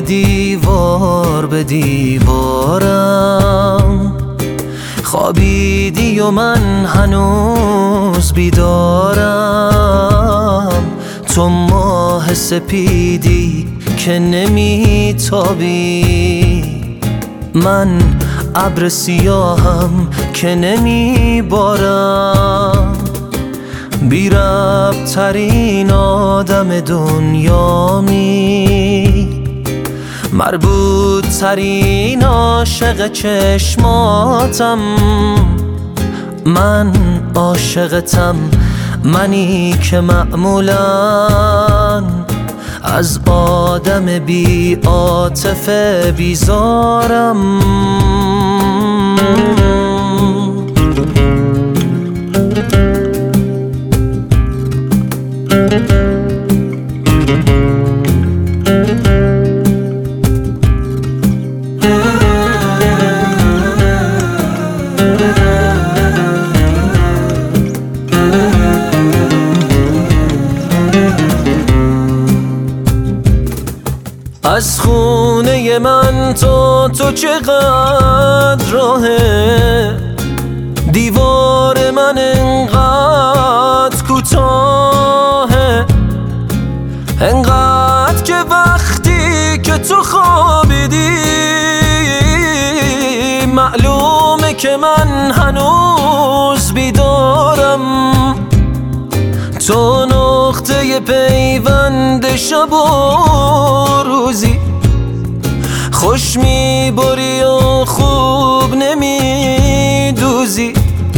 دیوار به دیوارم، خوابیدی و من هنوز بیدارم. تو ماه سپیدی که نمیتابی، من ابر سیاهم که نمیبارم. بی ربط ترین آدم دنیامی، مربوط ترین عاشق چشماتم. من عاشقتم، منی که معمولاً از آدم بی عاطفه بیزارم. از خونه من تو چقدر راهه، دیوار من انقدر کوتاهه، انقدر که وقتی که تو خوابیدی معلومه که من هنوز بیدارم. تو نقطه پیوند شب و روزی، خوش میبری و خوب نمیدوزی.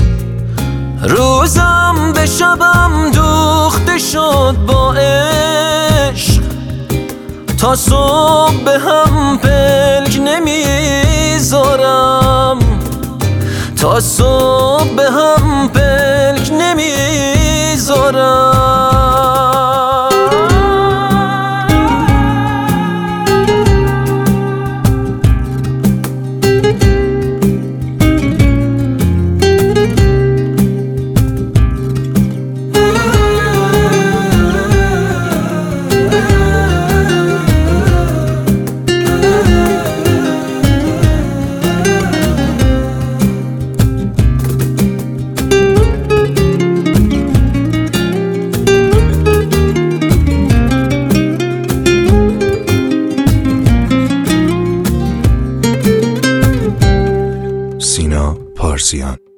روزم به شبم دوخته شد با عشق، تا صبح به هم پلک نمیذارم، تا صبح به هم پلک نمیذارم. سینا پارسیان.